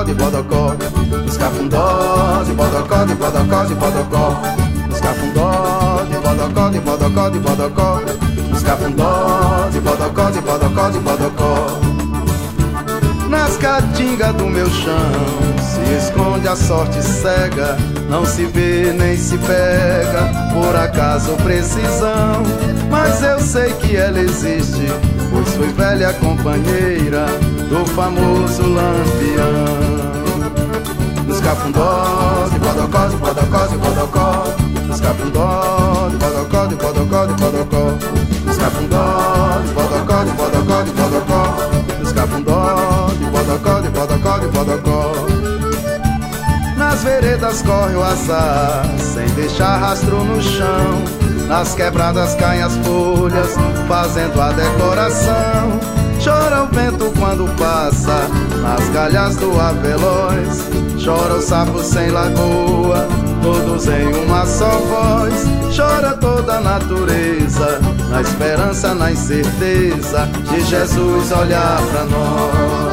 de bodocó, nos cafundó de bodocó, de bodocó, de bodocó, nos cafundó de bodocó, de bodocó, de bodocó, nos cafundó de bodocó, de bodocó, de bodocó. Nas caatingas do meu chão se esconde a sorte cega, não se vê nem se pega, por acaso ou precisão, mas eu sei que ela existe, pois fui velha companheira do famoso lampião. Nos cafundós de bodocó, de bodocó, de bodocó, nos cafundós de bodocó, de bodocó, de bodocó, nos cafundós de bodocó, de bodocó, de bodocó, nos cafundós de bodocó, de bodocó, de bodocó. Nas veredas corre o azar, sem deixar rastro no chão, nas quebradas caem as folhas, fazendo a decoração. Chora o vento quando passa nas galhas do Avelóis, chora o sapo sem lagoa, todos em uma só voz. Chora toda a natureza, na esperança, na incerteza de Jesus olhar pra nós.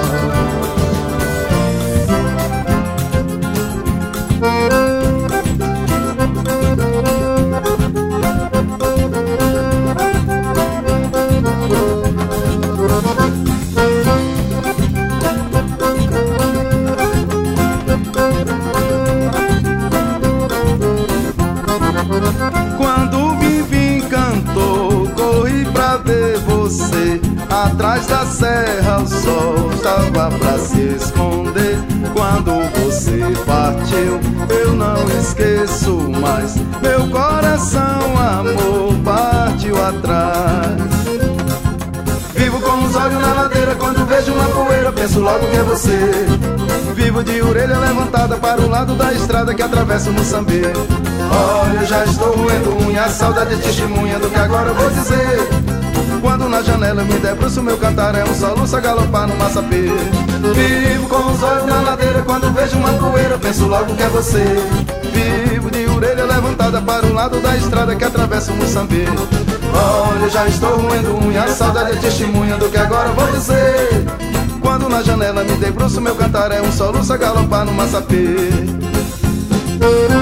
Atrás da serra o sol estava pra se esconder. Quando você partiu eu não esqueço mais, meu coração amor partiu atrás. Vivo com os olhos na ladeira, quando vejo uma poeira penso logo que é você. Vivo de orelha levantada para o lado da estrada que atravessa o Moçambique. Olha, eu já estou roendo unha, a saudade é testemunha do que agora eu vou dizer. Quando na janela eu me debruço, meu cantar é um soluço a galopar no maçapê. Vivo com os olhos na ladeira, quando vejo uma poeira penso logo que é você. Vivo de orelha levantada para o lado da estrada que atravessa o Moçambique. Olha, já estou roendo unha, a saudade é testemunha do que agora eu vou dizer. Quando na janela me debruço, meu cantar é um soluço a galopar no maçapê.